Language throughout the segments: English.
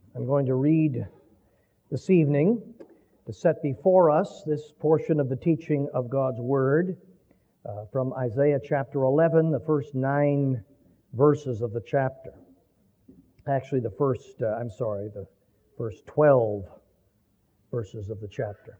I'm going to read this evening to set before us this portion of the teaching of God's Word from Isaiah chapter 11, the first 9 verses of the chapter. Actually, the first 12 verses of the chapter.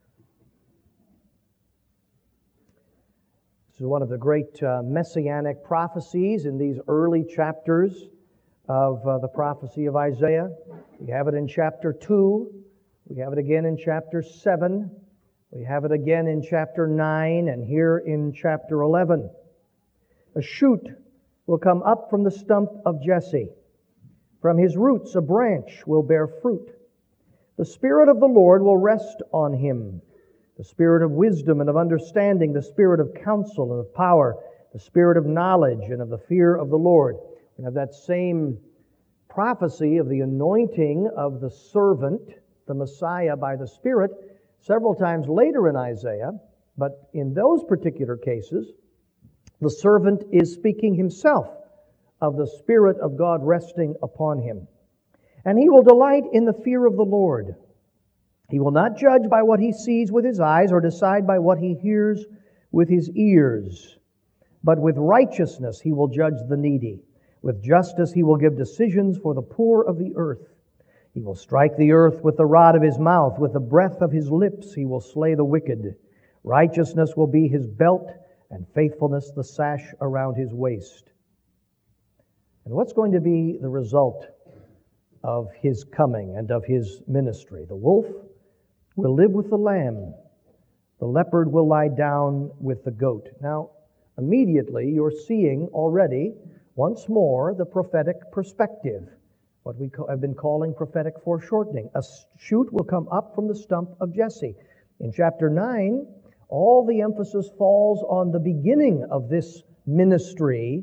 This is one of the great messianic prophecies in these early chapters of the prophecy of Isaiah. We have it in chapter 2. We have it again in chapter 7. We have it again in chapter 9 and here in chapter 11. A shoot will come up from the stump of Jesse. From his roots a branch will bear fruit. The Spirit of the Lord will rest on him. The Spirit of wisdom and of understanding, the Spirit of counsel and of power, the Spirit of knowledge and of the fear of the Lord. We have that same prophecy of the anointing of the servant, the Messiah, by the Spirit several times later in Isaiah, but in those particular cases, the servant is speaking himself of the Spirit of God resting upon him. And he will delight in the fear of the Lord. He will not judge by what he sees with his eyes or decide by what he hears with his ears, but with righteousness he will judge the needy. With justice he will give decisions for the poor of the earth. He will strike the earth with the rod of his mouth. With the breath of his lips he will slay the wicked. Righteousness will be his belt, and faithfulness the sash around his waist. And what's going to be the result of his coming and of his ministry? The wolf will live with the lamb. The leopard will lie down with the goat. Now, immediately you're seeing already once more the prophetic perspective, what we have been calling prophetic foreshortening. A shoot will come up from the stump of Jesse. In chapter 9, all the emphasis falls on the beginning of this ministry.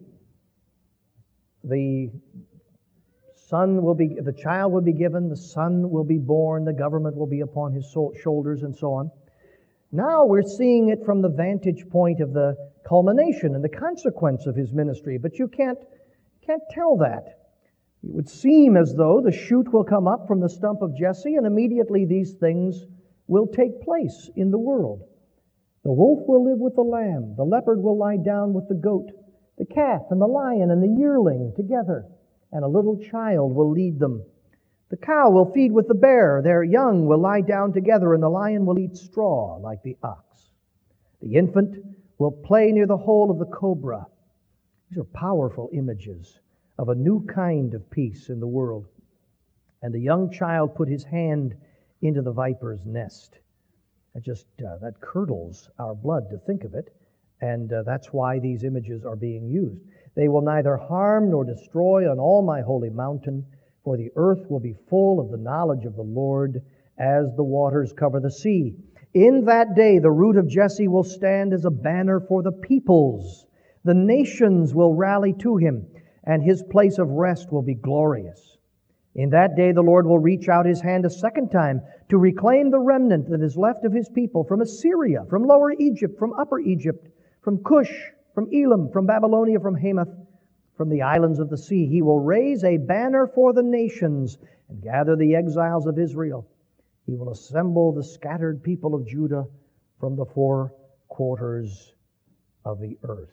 The child will be given, the son will be born, the government will be upon his shoulders, and so on. Now we're seeing it from the vantage point of the culmination and the consequence of his ministry, but you can't tell that. It would seem as though the shoot will come up from the stump of Jesse, and immediately these things will take place in the world. The wolf will live with the lamb, the leopard will lie down with the goat, the calf and the lion and the yearling together, and a little child will lead them. The cow will feed with the bear, their young will lie down together, and the lion will eat straw like the ox. The infant will play near the hole of the cobra. These are powerful images of a new kind of peace in the world. And the young child put his hand into the viper's nest. That curdles our blood to think of it, and that's why these images are being used. They will neither harm nor destroy on all my holy mountain, for the earth will be full of the knowledge of the Lord as the waters cover the sea. In that day the root of Jesse will stand as a banner for the peoples. The nations will rally to him, and his place of rest will be glorious. In that day the Lord will reach out his hand a second time to reclaim the remnant that is left of his people from Assyria, from Lower Egypt, from Upper Egypt, from Cush, from Elam, from Babylonia, from Hamath, from the islands of the sea. He will raise a banner for the nations and gather the exiles of Israel. He will assemble the scattered people of Judah from the four quarters of the earth.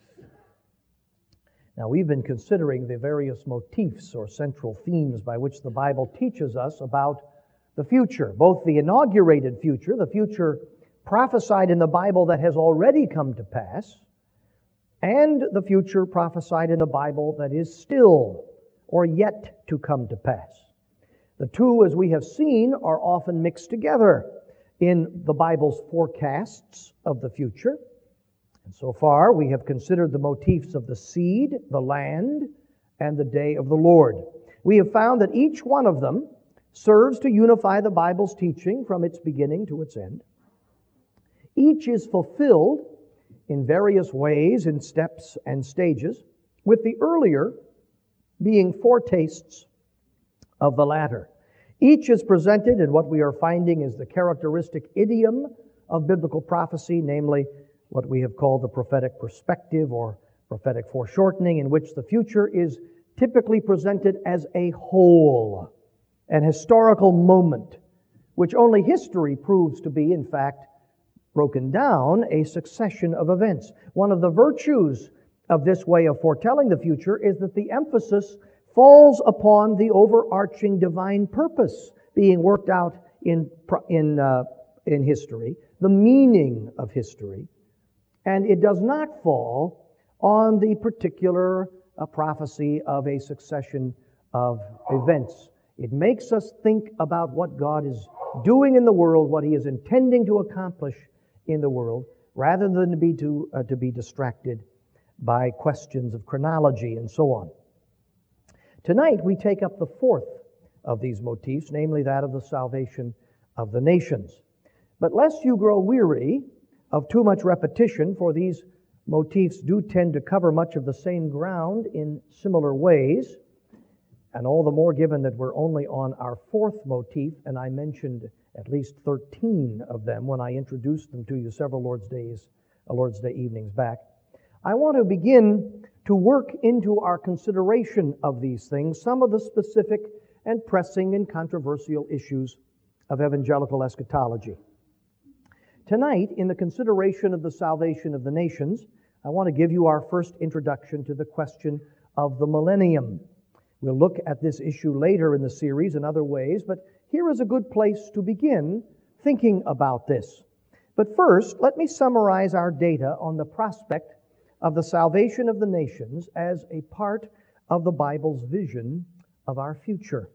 Now, we've been considering the various motifs or central themes by which the Bible teaches us about the future, both the inaugurated future, the future prophesied in the Bible that has already come to pass, and the future prophesied in the Bible that is still or yet to come to pass. The two, as we have seen, are often mixed together in the Bible's forecasts of the future. And so far, we have considered the motifs of the seed, the land, and the day of the Lord. We have found that each one of them serves to unify the Bible's teaching from its beginning to its end. Each is fulfilled in various ways, in steps and stages, with the earlier being foretastes of the latter. Each is presented in what we are finding is the characteristic idiom of biblical prophecy, namely what we have called the prophetic perspective or prophetic foreshortening, in which the future is typically presented as a whole. an historical moment, which only history proves to be, in fact, broken down, a succession of events. One of the virtues of this way of foretelling the future is that the emphasis falls upon the overarching divine purpose being worked out in history, the meaning of history, and it does not fall on the particular prophecy of a succession of events. It makes us think about what God is doing in the world, what He is intending to accomplish in the world, rather than to be distracted by questions of chronology and so on. Tonight we take up the fourth of these motifs, namely that of the salvation of the nations. But lest you grow weary of too much repetition, for these motifs do tend to cover much of the same ground in similar ways, and all the more given that we're only on our fourth motif, and I mentioned at least 13 of them when I introduced them to you several Lord's Day evenings back. I want to begin to work into our consideration of these things some of the specific and pressing and controversial issues of evangelical eschatology. Tonight, in the consideration of the salvation of the nations, I want to give you our first introduction to the question of the millennium. We'll look at this issue later in the series in other ways, but here is a good place to begin thinking about this. But first, let me summarize our data on the prospect of the salvation of the nations as a part of the Bible's vision of our future.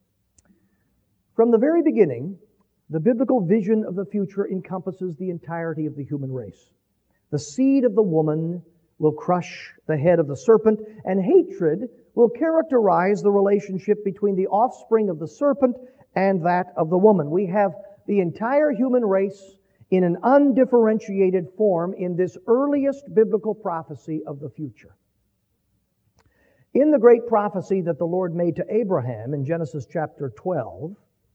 From the very beginning, the biblical vision of the future encompasses the entirety of the human race. The seed of the woman will crush the head of the serpent, and hatred will characterize the relationship between the offspring of the serpent and that of the woman. We have the entire human race in an undifferentiated form in this earliest biblical prophecy of the future. In the great prophecy that the Lord made to Abraham in Genesis chapter 12,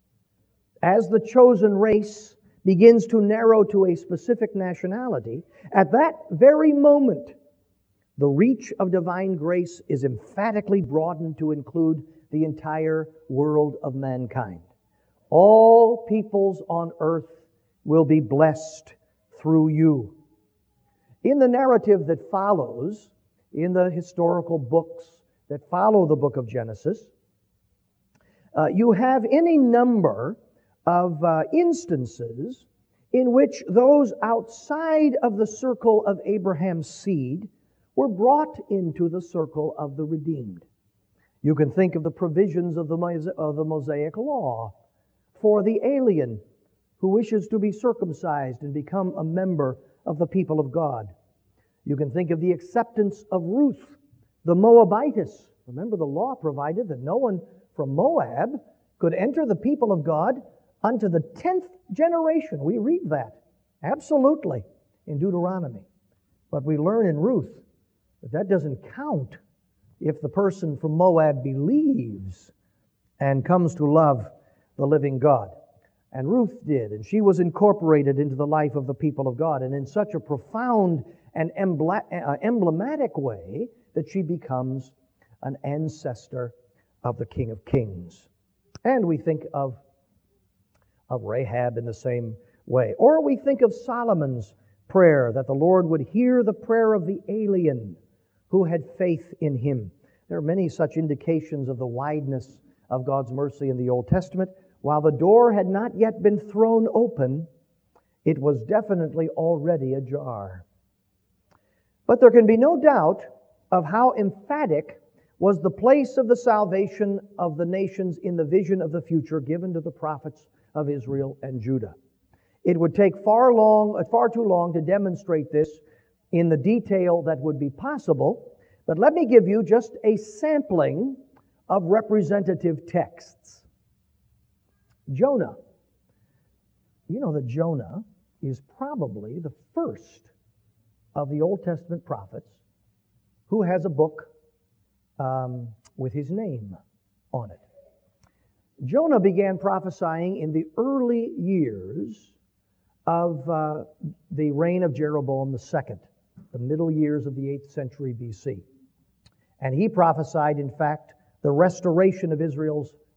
as the chosen race begins to narrow to a specific nationality, at that very moment, the reach of divine grace is emphatically broadened to include the entire world of mankind. All peoples on earth will be blessed through you. In the narrative that follows, in the historical books that follow the book of Genesis, you have any number of instances in which those outside of the circle of Abraham's seed were brought into the circle of the redeemed. You can think of the provisions of the Mosaic Law for the alien who wishes to be circumcised and become a member of the people of God. You can think of the acceptance of Ruth, the Moabitess. Remember, the law provided that no one from Moab could enter the people of God unto the 10th generation. We read that absolutely in Deuteronomy. But we learn in Ruth that doesn't count if the person from Moab believes and comes to love the living God. And Ruth did, and she was incorporated into the life of the people of God, and in such a profound and emblematic way that she becomes an ancestor of the King of Kings. And we think of Rahab in the same way. Or we think of Solomon's prayer, that the Lord would hear the prayer of the alien who had faith in him. There are many such indications of the wideness of God's mercy in the Old Testament. While the door had not yet been thrown open, it was definitely already ajar. But there can be no doubt of how emphatic was the place of the salvation of the nations in the vision of the future given to the prophets of Israel and Judah. It would take far too long to demonstrate this in the detail that would be possible, but let me give you just a sampling of representative texts. Jonah. You know that Jonah is probably the first of the Old Testament prophets who has a book with his name on it. Jonah began prophesying in the early years of the reign of Jeroboam II, the middle years of the 8th century BC. And he prophesied, in fact, the restoration of Israel's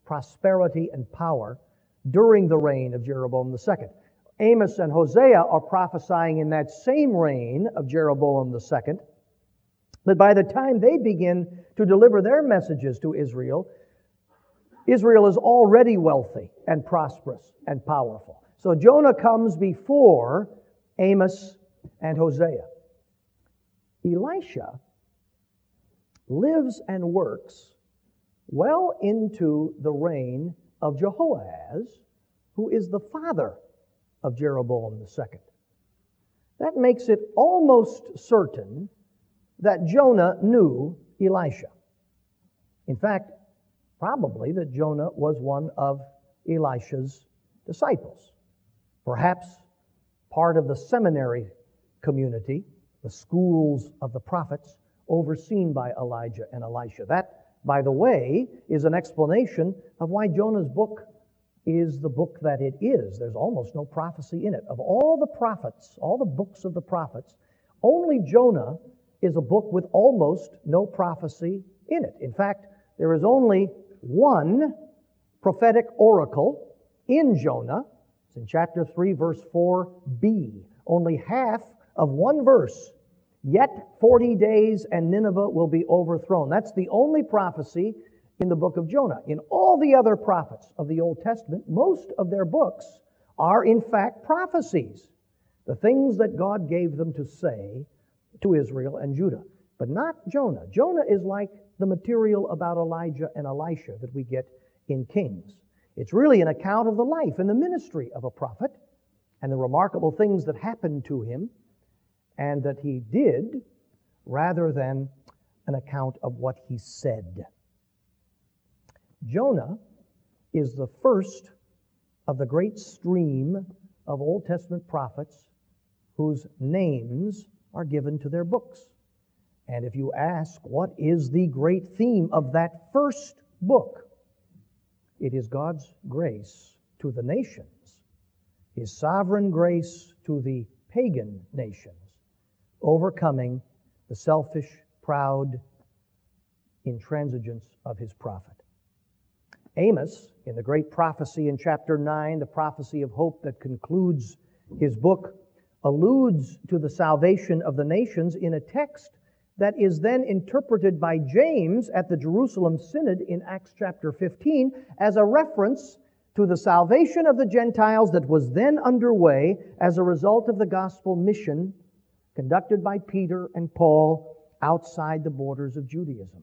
prosperity and power during the reign of Jeroboam II. Amos and Hosea are prophesying in that same reign of Jeroboam II. But by the time they begin to deliver their messages to Israel, Israel is already wealthy and prosperous and powerful. So Jonah comes before Amos and Hosea. Elisha lives and works well into the reign of Jehoahaz, who is the father of Jeroboam II. That makes it almost certain that Jonah knew Elisha. In fact, probably that Jonah was one of Elisha's disciples. Perhaps part of the seminary community, the schools of the prophets, overseen by Elijah and Elisha. That, by the way, is an explanation of why Jonah's book is the book that it is. There's almost no prophecy in it. Of all the prophets, all the books of the prophets, only Jonah is a book with almost no prophecy in it. In fact, there is only one prophetic oracle in Jonah. It's in chapter 3, verse 4b. Only half of one verse. Yet 40 days and Nineveh will be overthrown. That's the only prophecy in the book of Jonah. In all the other prophets of the Old Testament, most of their books are in fact prophecies. The things that God gave them to say to Israel and Judah. But not Jonah. Jonah is like the material about Elijah and Elisha that we get in Kings. It's really an account of the life and the ministry of a prophet and the remarkable things that happened to him and that he did, rather than an account of what he said. Jonah is the first of the great stream of Old Testament prophets whose names are given to their books. And if you ask, what is the great theme of that first book? It is God's grace to the nations, His sovereign grace to the pagan nations, overcoming the selfish, proud intransigence of his prophet. Amos, in the great prophecy in chapter 9, the prophecy of hope that concludes his book, alludes to the salvation of the nations in a text that is then interpreted by James at the Jerusalem Synod in Acts chapter 15 as a reference to the salvation of the Gentiles that was then underway as a result of the gospel mission conducted by Peter and Paul outside the borders of Judaism.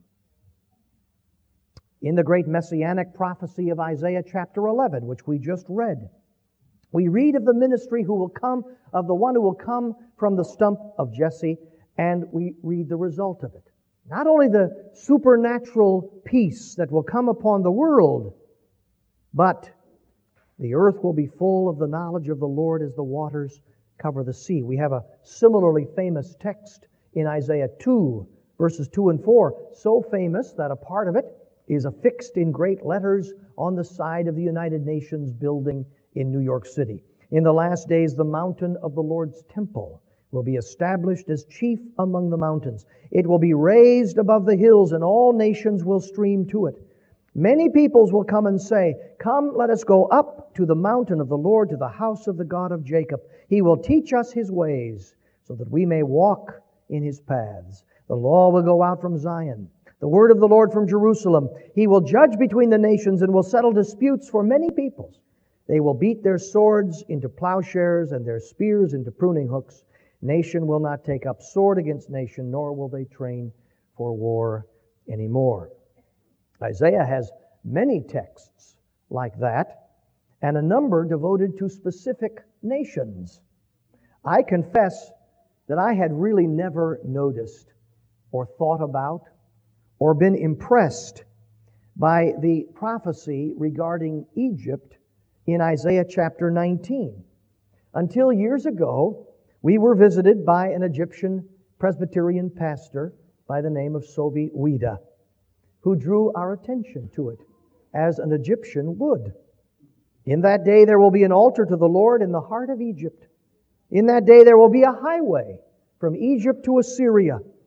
In the great messianic prophecy of Isaiah chapter 11, which we just read, we read of the ministry who will come, of the one who will come from the stump of Jesse, and we read the result of it. Not only the supernatural peace that will come upon the world, but the earth will be full of the knowledge of the Lord as the waters cover the sea. We have a similarly famous text in Isaiah 2, verses 2 and 4, so famous that a part of it is affixed in great letters on the side of the United Nations building in New York City. In the last days, the mountain of the Lord's temple will be established as chief among the mountains. It will be raised above the hills, and all nations will stream to it. Many peoples will come and say, "Come, let us go up to the mountain of the Lord, to the house of the God of Jacob. He will teach us His ways, so that we may walk in His paths. The law will go out from Zion, the word of the Lord from Jerusalem. He will judge between the nations and will settle disputes for many peoples. They will beat their swords into plowshares and their spears into pruning hooks. Nation will not take up sword against nation, nor will they train for war anymore." Isaiah has many texts like that, and a number devoted to specific nations. I confess that I had really never noticed or thought about or been impressed by the prophecy regarding Egypt in Isaiah chapter 19. Until years ago, we were visited by an Egyptian Presbyterian pastor by the name of Sobi Wida, who drew our attention to it, as an Egyptian would. In that day there will be an altar to the Lord in the heart of Egypt. In that day there will be a highway from Egypt to Assyria.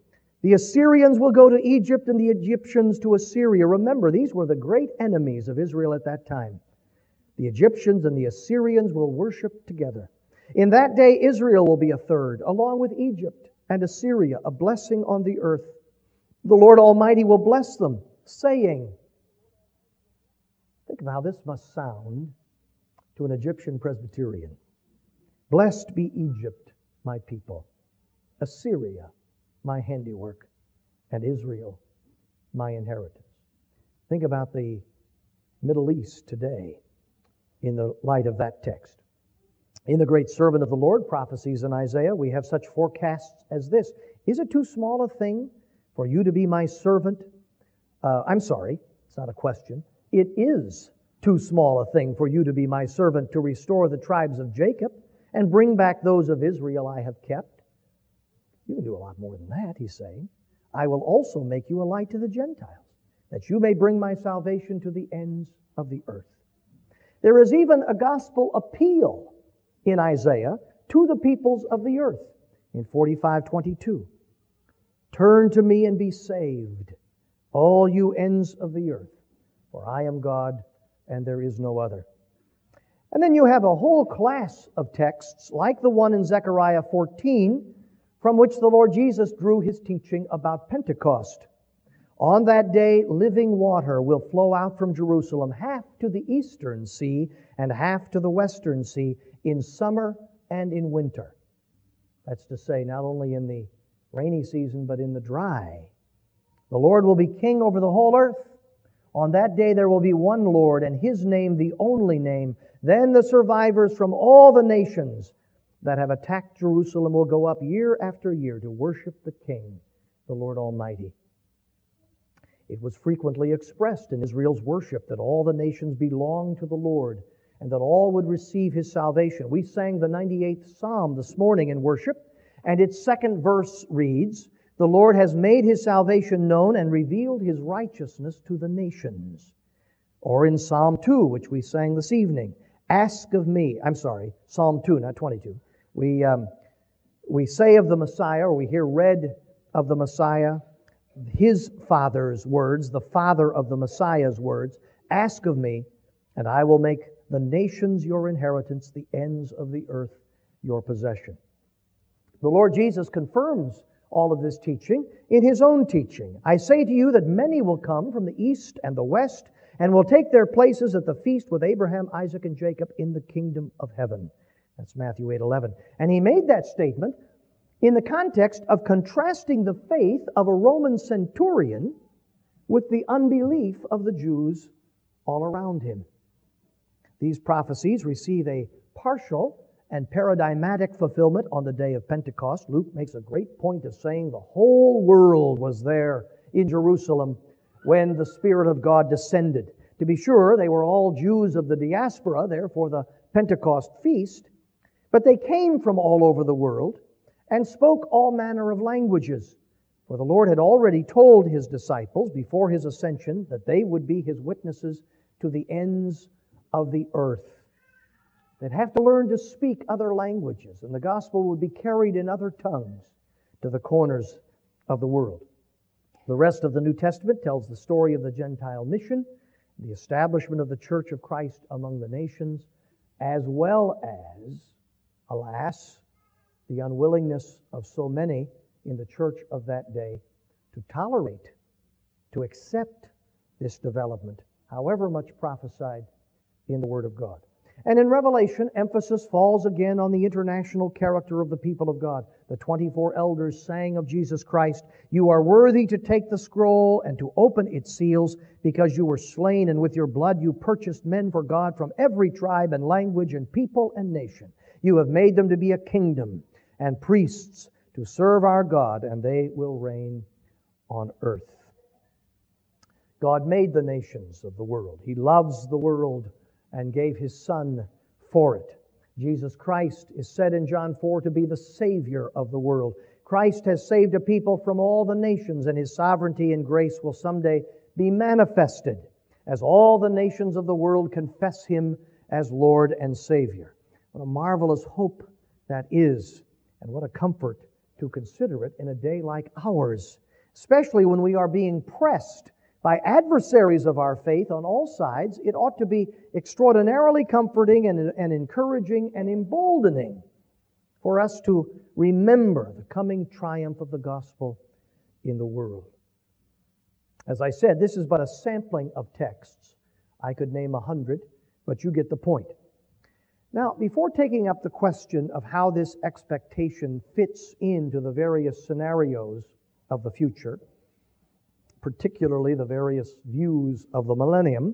The Assyrians will go to Egypt and the Egyptians to Assyria. Remember, these were the great enemies of Israel at that time. The Egyptians and the Assyrians will worship together. In that day, Israel will be a third, along with Egypt and Assyria, a blessing on the earth. The Lord Almighty will bless them, saying, think of how this must sound to an Egyptian Presbyterian. Blessed be Egypt, my people, Assyria, my handiwork, and Israel, my inheritance. Think about the Middle East today in the light of that text. In the great servant of the Lord, prophecies in Isaiah, we have such forecasts as this. Is it too small a thing for you to be my servant? It's not a question. It is too small a thing for you to be my servant to restore the tribes of Jacob and bring back those of Israel I have kept. You can do a lot more than that, he's saying. I will also make you a light to the Gentiles, that you may bring my salvation to the ends of the earth. There is even a gospel appeal in Isaiah to the peoples of the earth in 45:22. Turn to me and be saved, all you ends of the earth, for I am God and there is no other. And then you have a whole class of texts like the one in Zechariah 14, from which the Lord Jesus drew his teaching about Pentecost. On that day, living water will flow out from Jerusalem, half to the eastern sea and half to the western sea, in summer and in winter. That's to say, not only in the rainy season, but in the dry. The Lord will be king over the whole earth. On that day there will be one Lord, and his name the only name. Then the survivors from all the nations that have attacked Jerusalem will go up year after year to worship the King, the Lord Almighty. It was frequently expressed in Israel's worship that all the nations belong to the Lord and that all would receive his salvation. We sang the 98th Psalm this morning in worship, and its second verse reads, the Lord has made his salvation known and revealed his righteousness to the nations. Or in Psalm 2, which we sang this evening, Psalm 2, not 22. We say of the Messiah, or we hear read of the Messiah, his Father's words, the Father of the Messiah's words, ask of me, and I will make the nations your inheritance, the ends of the earth your possession. The Lord Jesus confirms all of this teaching in his own teaching. I say to you that many will come from the east and the west and will take their places at the feast with Abraham, Isaac, and Jacob in the kingdom of heaven. That's Matthew 8:11. And he made that statement in the context of contrasting the faith of a Roman centurion with the unbelief of the Jews all around him. These prophecies receive a partial and paradigmatic fulfillment on the day of Pentecost. Luke makes a great point of saying the whole world was there in Jerusalem when the Spirit of God descended. To be sure, they were all Jews of the diaspora there for the Pentecost feast, but they came from all over the world and spoke all manner of languages. For the Lord had already told his disciples before his ascension that they would be his witnesses to the ends of the earth. They'd have to learn to speak other languages, and the gospel would be carried in other tongues to the corners of the world. The rest of the New Testament tells the story of the Gentile mission, the establishment of the Church of Christ among the nations, as well as, alas, the unwillingness of so many in the church of that day to tolerate, to accept this development, however much prophesied in the Word of God. And in Revelation, emphasis falls again on the international character of the people of God. The 24 elders sang of Jesus Christ, "You are worthy to take the scroll and to open its seals, because you were slain, and with your blood you purchased men for God from every tribe and language and people and nation. You have made them to be a kingdom and priests to serve our God, and they will reign on earth." God made the nations of the world. He loves the world and gave his Son for it. Jesus Christ is said in John 4 to be the Savior of the world. Christ has saved a people from all the nations, and his sovereignty and grace will someday be manifested as all the nations of the world confess him as Lord and Savior. What a marvelous hope that is, and what a comfort to consider it in a day like ours, especially when we are being pressed by adversaries of our faith on all sides. It ought to be extraordinarily comforting and encouraging and emboldening for us to remember the coming triumph of the gospel in the world. As I said, this is but a sampling of texts. I could name 100, but you get the point. Now, before taking up the question of how this expectation fits into the various scenarios of the future, particularly the various views of the millennium,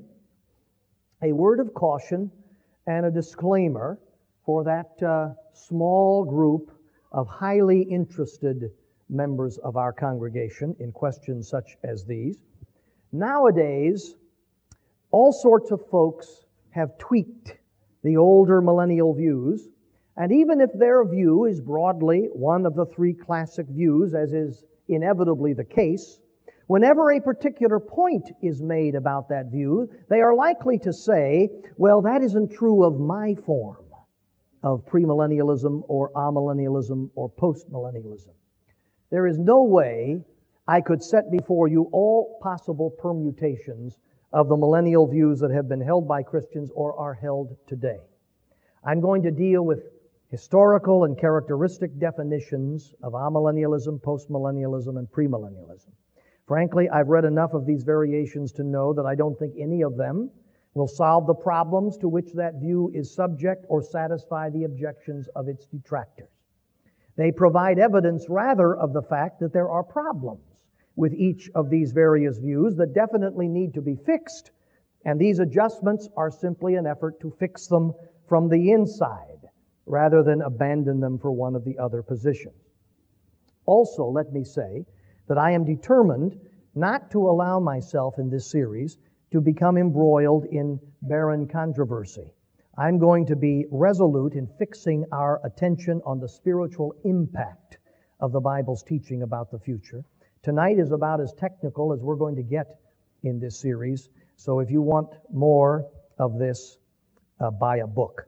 a word of caution and a disclaimer for that small group of highly interested members of our congregation in questions such as these. Nowadays, all sorts of folks have tweaked the older millennial views, and even if their view is broadly one of the three classic views, as is inevitably the case, whenever a particular point is made about that view, they are likely to say, well, that isn't true of my form of premillennialism or amillennialism or postmillennialism. There is no way I could set before you all possible permutations of the millennial views that have been held by Christians or are held today. I'm going to deal with historical and characteristic definitions of amillennialism, postmillennialism, and premillennialism. Frankly, I've read enough of these variations to know that I don't think any of them will solve the problems to which that view is subject or satisfy the objections of its detractors. They provide evidence rather of the fact that there are problems with each of these various views that definitely need to be fixed, and these adjustments are simply an effort to fix them from the inside rather than abandon them for one of the other positions. Also, let me say that I am determined not to allow myself in this series to become embroiled in barren controversy. I'm going to be resolute in fixing our attention on the spiritual impact of the Bible's teaching about the future. Tonight is about as technical as we're going to get in this series, so if you want more of this, buy a book.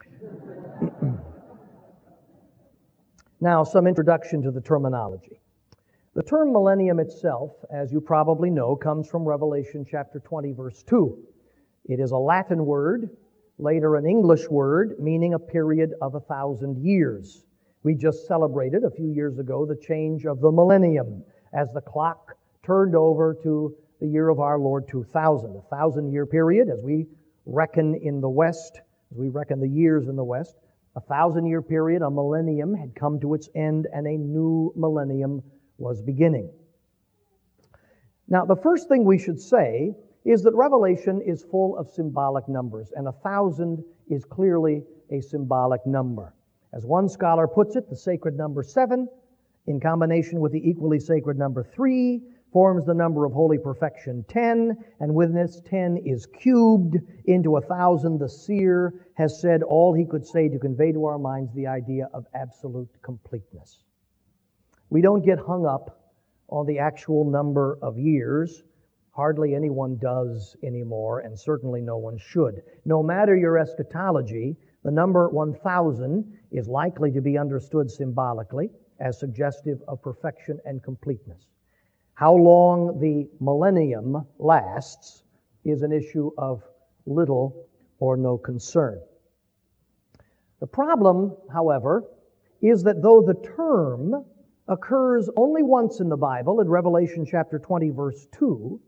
Now, some introduction to the terminology. The term millennium itself, as you probably know, comes from Revelation chapter 20, verse 2. It is a Latin word, later an English word, meaning a period of 1,000 years. We just celebrated a few years ago the change of the millennium as the clock turned over to the year of our Lord 2000, a 1,000-year period as we reckon in the West, as we reckon the years in the West. A 1,000-year period, a millennium, had come to its end and a new millennium was beginning. Now, the first thing we should say is that Revelation is full of symbolic numbers, and 1,000 is clearly a symbolic number. As one scholar puts it, the sacred number 7, in combination with the equally sacred number 3, forms the number of holy perfection 10, and when this 10 is cubed into 1,000, the seer has said all he could say to convey to our minds the idea of absolute completeness. We don't get hung up on the actual number of years. Hardly anyone does anymore, and certainly no one should. No matter your eschatology, the number 1,000 is likely to be understood symbolically as suggestive of perfection and completeness. How long the millennium lasts is an issue of little or no concern. The problem, however, is that though the term occurs only once in the Bible, in Revelation chapter 20, verse 2,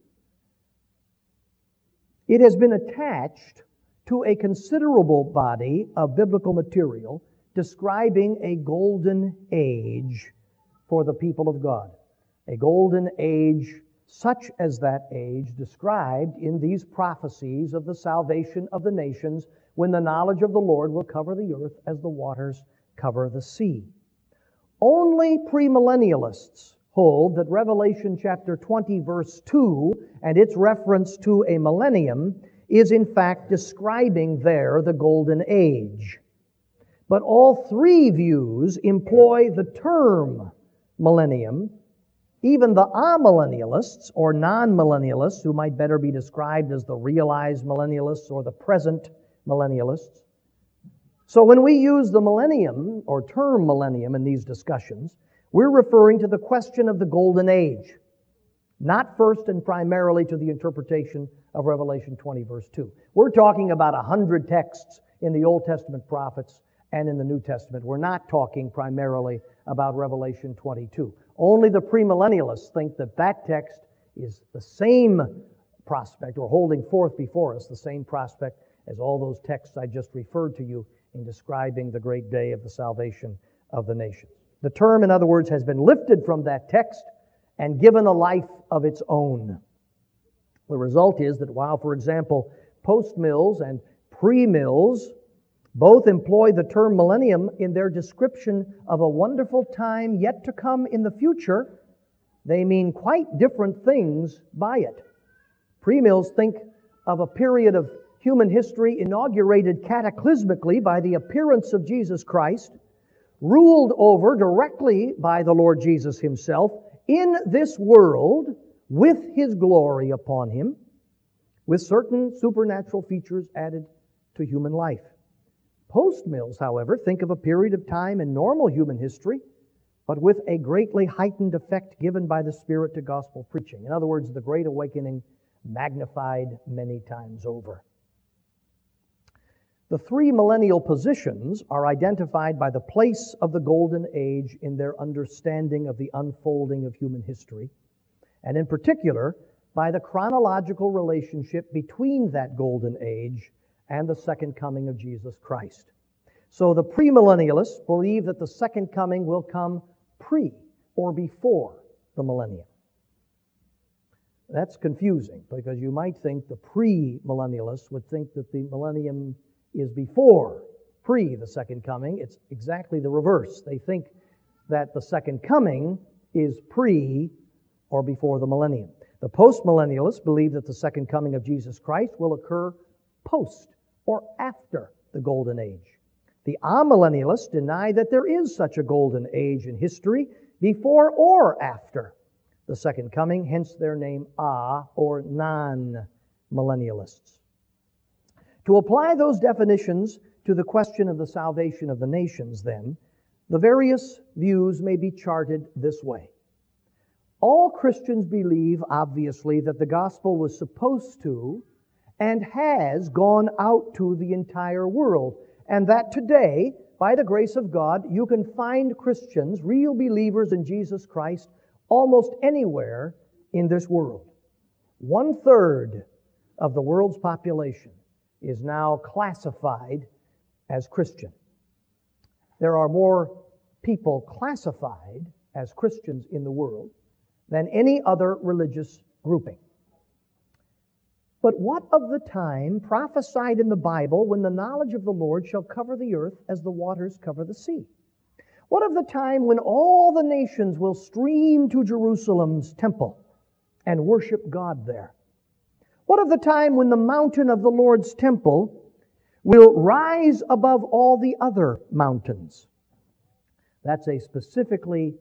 it has been attached to a considerable body of biblical material describing a golden age for the people of God. A golden age such as that age described in these prophecies of the salvation of the nations when the knowledge of the Lord will cover the earth as the waters cover the sea. Only premillennialists hold that Revelation chapter 20, verse 2, and its reference to a millennium is in fact describing there the golden age. But all three views employ the term millennium. Even the amillennialists, or non-millennialists, who might better be described as the realized millennialists or the present millennialists. So when we use the millennium, or term millennium in these discussions, we're referring to the question of the golden age, not first and primarily to the interpretation of Revelation 20, verse 2. We're talking about 100 texts in the Old Testament prophets and in the New Testament. We're not talking primarily about Revelation 22. Only the premillennialists think that that text is the same prospect, or holding forth before us the same prospect as all those texts I just referred to you in describing the great day of the salvation of the nations. The term, in other words, has been lifted from that text and given a life of its own. The result is that while, for example, post-mills and pre-mills both employ the term millennium in their description of a wonderful time yet to come in the future, they mean quite different things by it. Pre-mills think of a period of human history inaugurated cataclysmically by the appearance of Jesus Christ, ruled over directly by the Lord Jesus Himself in this world with His glory upon Him, with certain supernatural features added to human life. Post-mills, however, think of a period of time in normal human history, but with a greatly heightened effect given by the Spirit to gospel preaching. In other words, the Great Awakening magnified many times over. The three millennial positions are identified by the place of the Golden Age in their understanding of the unfolding of human history, and in particular, by the chronological relationship between that Golden Age and the second coming of Jesus Christ. So the premillennialists believe that the second coming will come pre or before the millennium. That's confusing, because you might think the premillennialists would think that the millennium is before, pre the second coming. It's exactly the reverse. They think that the second coming is pre or before the millennium. The postmillennialists believe that the second coming of Jesus Christ will occur post or after the Golden Age. The amillennialists deny that there is such a Golden Age in history before or after the second coming, hence their name or non-millennialists. To apply those definitions to the question of the salvation of the nations, then, the various views may be charted this way. All Christians believe, obviously, that the gospel was supposed to and has gone out to the entire world, and that today, by the grace of God, you can find Christians, real believers in Jesus Christ, almost anywhere in this world. 1/3 of the world's population is now classified as Christian. There are more people classified as Christians in the world than any other religious grouping. But what of the time prophesied in the Bible when the knowledge of the Lord shall cover the earth as the waters cover the sea? What of the time when all the nations will stream to Jerusalem's temple and worship God there? What of the time when the mountain of the Lord's temple will rise above all the other mountains? That's a specifically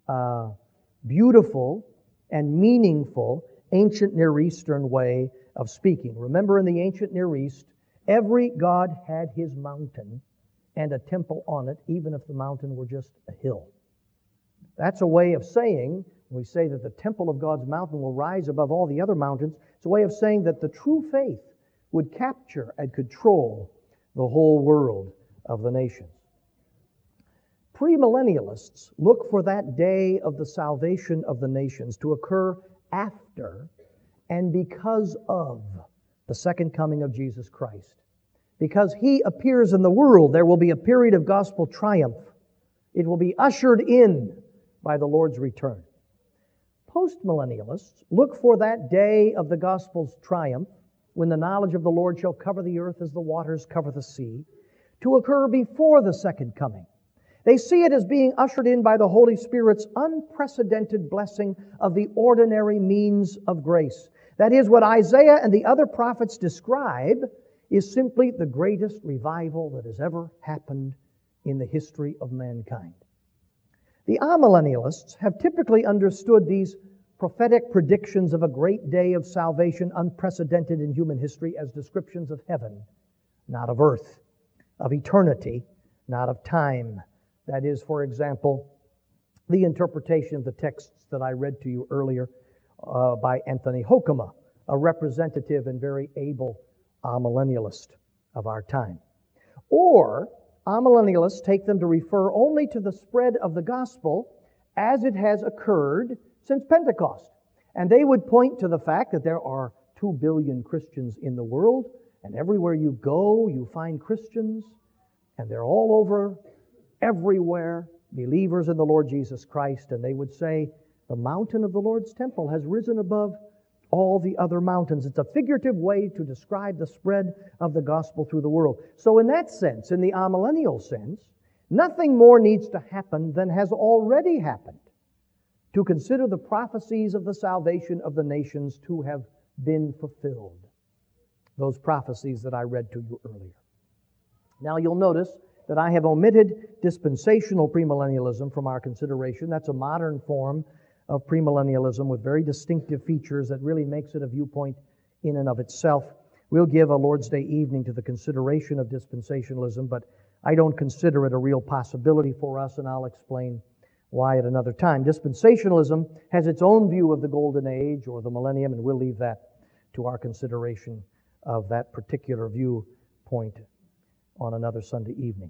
beautiful and meaningful ancient Near Eastern way of speaking. Remember, in the ancient Near East, every god had his mountain and a temple on it, even if the mountain were just a hill. That's a way of saying, when we say that the temple of God's mountain will rise above all the other mountains, it's a way of saying that the true faith would capture and control the whole world of the nations. Premillennialists look for that day of the salvation of the nations to occur after and because of the second coming of Jesus Christ. Because He appears in the world, there will be a period of gospel triumph. It will be ushered in by the Lord's return. Postmillennialists look for that day of the gospel's triumph, when the knowledge of the Lord shall cover the earth as the waters cover the sea, to occur before the second coming. They see it as being ushered in by the Holy Spirit's unprecedented blessing of the ordinary means of grace. That is, what Isaiah and the other prophets describe is simply the greatest revival that has ever happened in the history of mankind. The amillennialists have typically understood these prophetic predictions of a great day of salvation unprecedented in human history as descriptions of heaven, not of earth, of eternity, not of time. That is, for example, the interpretation of the texts that I read to you earlier by Anthony Hoekema, a representative and very able amillennialist of our time. Or amillennialists take them to refer only to the spread of the gospel as it has occurred since Pentecost. And they would point to the fact that there are 2 billion Christians in the world, and everywhere you go, you find Christians, and they're all over, everywhere, believers in the Lord Jesus Christ. And they would say, the mountain of the Lord's temple has risen above all the other mountains. It's a figurative way to describe the spread of the gospel through the world. So in that sense, in the amillennial sense, nothing more needs to happen than has already happened to consider the prophecies of the salvation of the nations to have been fulfilled. Those prophecies that I read to you earlier. Now you'll notice that I have omitted dispensational premillennialism from our consideration. That's a modern form of premillennialism with very distinctive features that really makes it a viewpoint in and of itself. We'll give a Lord's Day evening to the consideration of dispensationalism, but I don't consider it a real possibility for us, and I'll explain why at another time. Dispensationalism has its own view of the golden age or the millennium, and we'll leave that to our consideration of that particular viewpoint on another Sunday evening.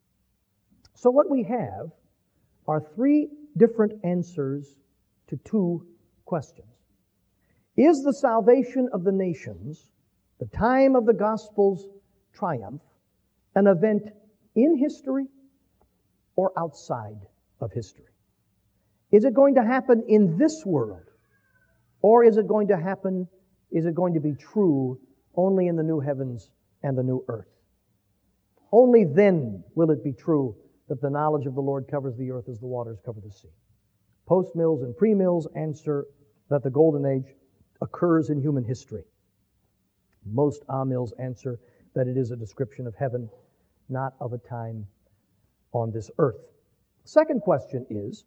So what we have are 3 different answers to 2 questions. Is the salvation of the nations, the time of the gospel's triumph, an event in history or outside of history? Is it going to happen in this world? Or is it going to be true only in the new heavens and the new earth? Only then will it be true that the knowledge of the Lord covers the earth as the waters cover the sea. Post-mills and pre-mills answer that the golden age occurs in human history. Most amills answer that it is a description of heaven, not of a time on this earth. Second question is,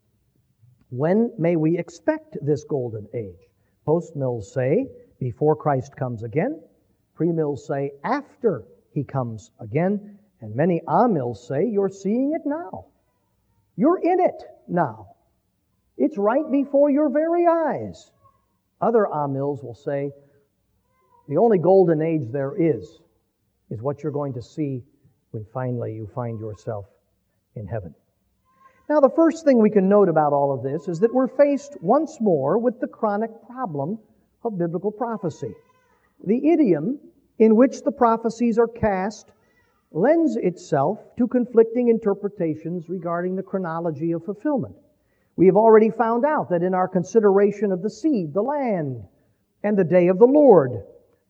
when may we expect this golden age? Post-mills say, before Christ comes again. Pre-mills say, after he comes again. And many amills say, you're seeing it now. You're in it now. It's right before your very eyes. Other amills will say, the only golden age there is what you're going to see when finally you find yourself in heaven. Now, the first thing we can note about all of this is that we're faced once more with the chronic problem of biblical prophecy. The idiom in which the prophecies are cast lends itself to conflicting interpretations regarding the chronology of fulfillment. We have already found out that in our consideration of the seed, the land, and the day of the Lord,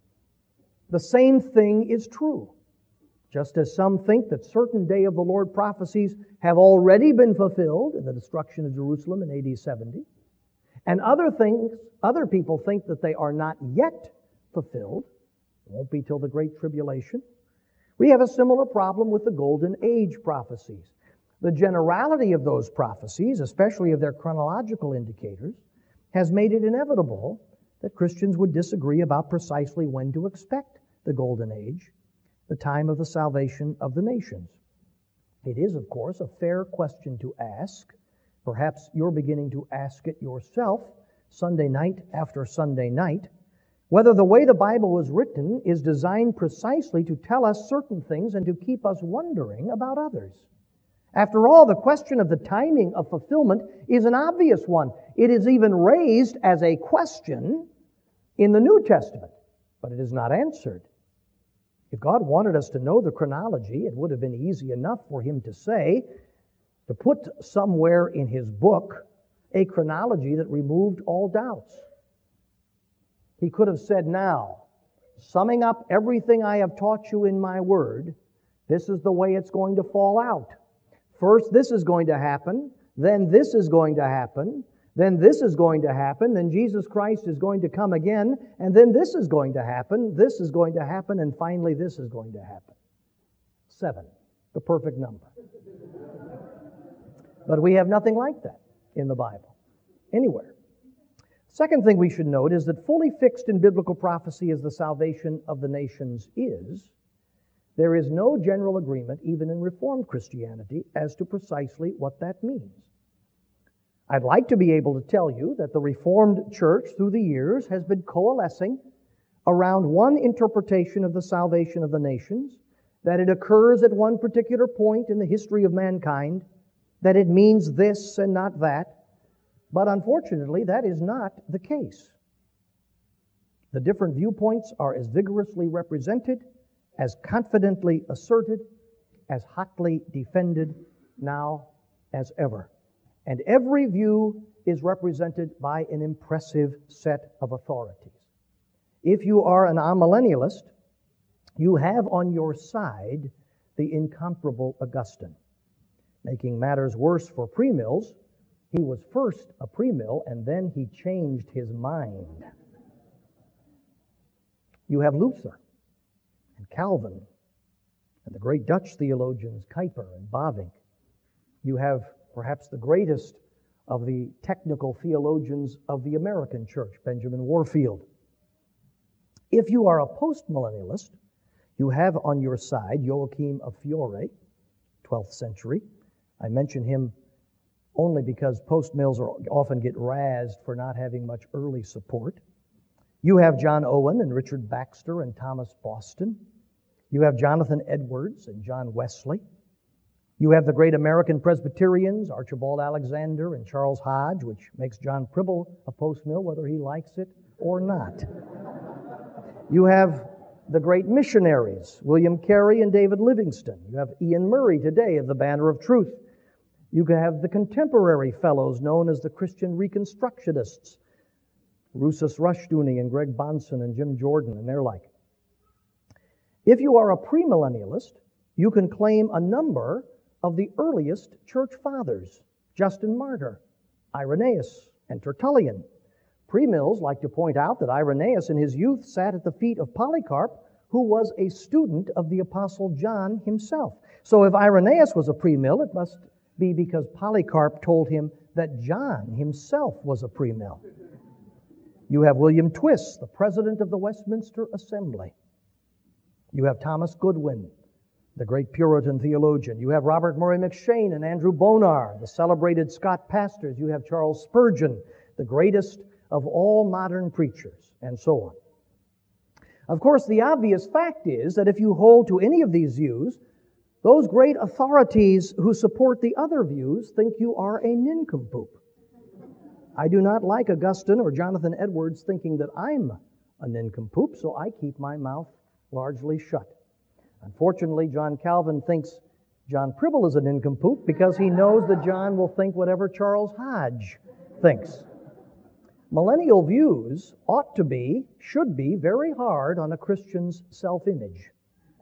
the same thing is true. Just as some think that certain day of the Lord prophecies have already been fulfilled in the destruction of Jerusalem in AD 70, and other people think that they are not yet fulfilled, it won't be till the Great Tribulation. We have a similar problem with the Golden Age prophecies. The generality of those prophecies, especially of their chronological indicators, has made it inevitable that Christians would disagree about precisely when to expect the Golden Age, the time of the salvation of the nations. It is, of course, a fair question to ask. Perhaps you're beginning to ask it yourself Sunday night after Sunday night, whether the way the Bible was written is designed precisely to tell us certain things and to keep us wondering about others. After all, the question of the timing of fulfillment is an obvious one. It is even raised as a question in the New Testament, but it is not answered. If God wanted us to know the chronology, it would have been easy enough for Him to say, to put somewhere in His book a chronology that removed all doubts. He could have said, now, summing up everything I have taught you in my word, this is the way it's going to fall out. First, this is going to happen, then this is going to happen, then this is going to happen, then Jesus Christ is going to come again, and then this is going to happen, and finally this is going to happen. 7, the perfect number. But we have nothing like that in the Bible, anywhere. Second thing we should note is that fully fixed in biblical prophecy as the salvation of the nations is, there is no general agreement, even in Reformed Christianity, as to precisely what that means. I'd like to be able to tell you that the Reformed Church through the years has been coalescing around one interpretation of the salvation of the nations, that it occurs at one particular point in the history of mankind, that it means this and not that. But unfortunately, that is not the case. The different viewpoints are as vigorously represented, as confidently asserted, as hotly defended now as ever. And every view is represented by an impressive set of authorities. If you are an amillennialist, you have on your side the incomparable Augustine. Making matters worse for premills, he was first a premill and then he changed his mind. You have Luther and Calvin and the great Dutch theologians Kuyper and Bavinck. You have perhaps the greatest of the technical theologians of the American church, Benjamin Warfield. If you are a postmillennialist, you have on your side Joachim of Fiore, 12th century. I mention him only because postmills often get razzed for not having much early support. You have John Owen and Richard Baxter and Thomas Boston. You have Jonathan Edwards and John Wesley. You have the great American Presbyterians, Archibald Alexander and Charles Hodge, which makes John Pribble a postmill, whether he likes it or not. You have the great missionaries, William Carey and David Livingstone. You have Ian Murray today of the Banner of Truth. You can have the contemporary fellows known as the Christian Reconstructionists, Rousas Rushdoony and Greg Bonson and Jim Jordan and their like. If you are a premillennialist, you can claim a number of the earliest church fathers, Justin Martyr, Irenaeus, and Tertullian. Premills like to point out that Irenaeus in his youth sat at the feet of Polycarp, who was a student of the Apostle John himself. So if Irenaeus was a premill, it must be because Polycarp told him that John himself was a premill. You have William Twiss, the president of the Westminster Assembly. You have Thomas Goodwin, the great Puritan theologian. You have Robert Murray McCheyne and Andrew Bonar, the celebrated Scott pastors. You have Charles Spurgeon, the greatest of all modern preachers, and so on. Of course, the obvious fact is that if you hold to any of these views, those great authorities who support the other views think you are a nincompoop. I do not like Augustine or Jonathan Edwards thinking that I'm a nincompoop, so I keep my mouth largely shut. Unfortunately, John Calvin thinks John Pribble is a nincompoop because he knows that John will think whatever Charles Hodge thinks. Millennial views ought to be, should be, very hard on a Christian's self-image.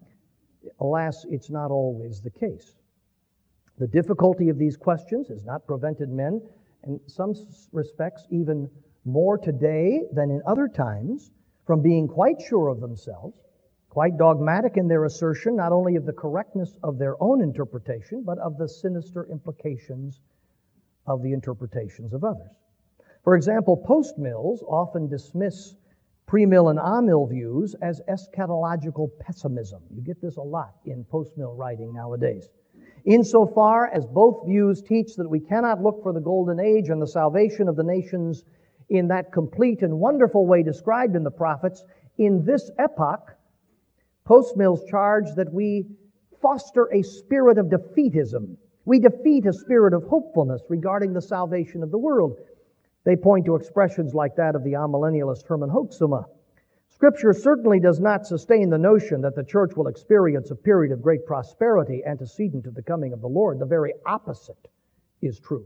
Alas, it's not always the case. The difficulty of these questions has not prevented men, in some respects even more today than in other times, from being quite sure of themselves, quite dogmatic in their assertion not only of the correctness of their own interpretation, but of the sinister implications of the interpretations of others. For example, postmills often dismiss premill and amill views as eschatological pessimism. You get this a lot in postmill writing nowadays. Insofar as both views teach that we cannot look for the golden age and the salvation of the nations in that complete and wonderful way described in the prophets, in this epoch, postmills charge that we foster a spirit of defeatism. We defeat a spirit of hopefulness regarding the salvation of the world. They point to expressions like that of the amillennialist Herman Hoeksema. Scripture certainly does not sustain the notion that the church will experience a period of great prosperity antecedent to the coming of the Lord. The very opposite is true.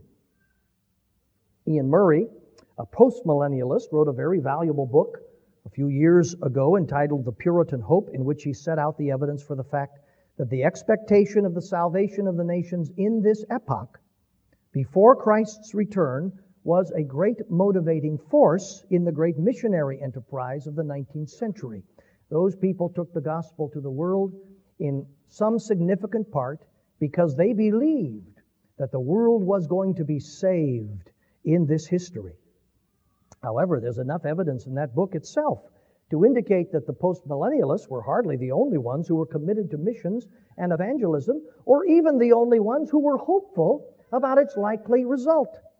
Ian Murray, a postmillennialist, wrote a very valuable book a few years ago entitled The Puritan Hope, in which he set out the evidence for the fact that the expectation of the salvation of the nations in this epoch, before Christ's return, was a great motivating force in the great missionary enterprise of the 19th century. Those people took the gospel to the world in some significant part because they believed that the world was going to be saved in this history. However, there's enough evidence in that book itself to indicate that the postmillennialists were hardly the only ones who were committed to missions and evangelism, or even the only ones who were hopeful about its likely result.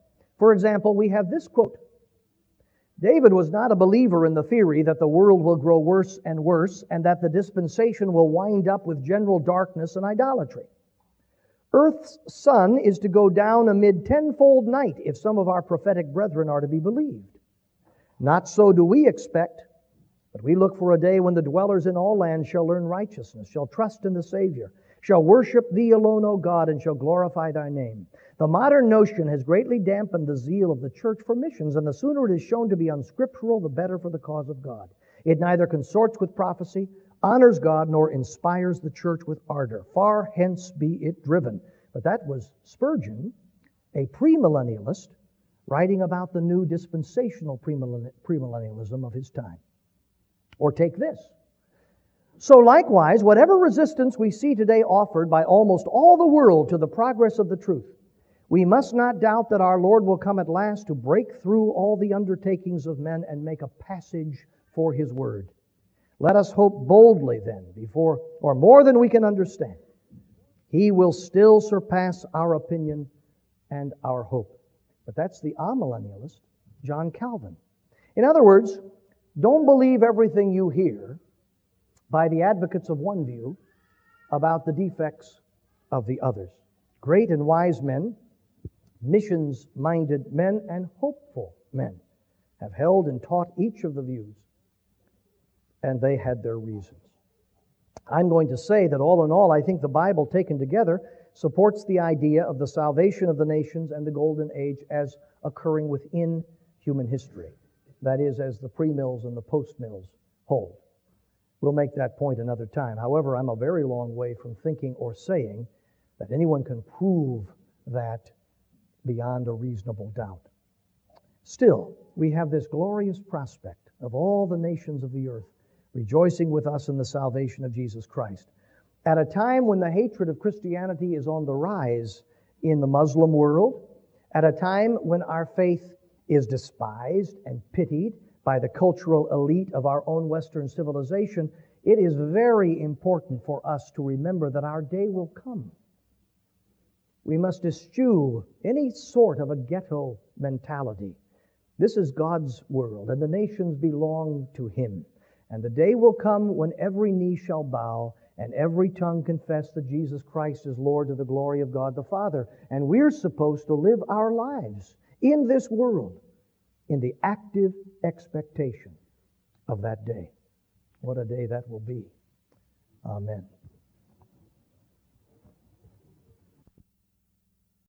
For example, we have this quote. David was not a believer in the theory that the world will grow worse and worse and that the dispensation will wind up with general darkness and idolatry. Earth's sun is to go down amid tenfold night if some of our prophetic brethren are to be believed. Not so do we expect, but we look for a day when the dwellers in all lands shall learn righteousness, shall trust in the Savior, shall worship Thee alone, O God, and shall glorify Thy name. The modern notion has greatly dampened the zeal of the church for missions, and the sooner it is shown to be unscriptural, the better for the cause of God. It neither consorts with prophecy, honors God, nor inspires the church with ardor. Far hence be it driven. But that was Spurgeon, a premillennialist, writing about the new dispensational premillennialism of his time. Or take this. So likewise, whatever resistance we see today offered by almost all the world to the progress of the truth, we must not doubt that our Lord will come at last to break through all the undertakings of men and make a passage for His word. Let us hope boldly then, before, or more than we can understand, He will still surpass our opinion and our hope. But that's the amillennialist, John Calvin. In other words, don't believe everything you hear by the advocates of one view about the defects of the others. Great and wise men, missions-minded men, and hopeful men have held and taught each of the views, and they had their reasons. I'm going to say that all in all, I think the Bible taken together supports the idea of the salvation of the nations and the golden age as occurring within human history. That is, as the pre-mills and the post-mills hold. We'll make that point another time. However, I'm a very long way from thinking or saying that anyone can prove that beyond a reasonable doubt. Still, we have this glorious prospect of all the nations of the earth rejoicing with us in the salvation of Jesus Christ. At a time when the hatred of Christianity is on the rise in the Muslim world, at a time when our faith is despised and pitied by the cultural elite of our own Western civilization, it is very important for us to remember that our day will come. We must eschew any sort of a ghetto mentality. This is God's world, and the nations belong to Him. And the day will come when every knee shall bow and every tongue confess that Jesus Christ is Lord to the glory of God the Father. And we're supposed to live our lives in this world in the active expectation of that day. What a day that will be. Amen.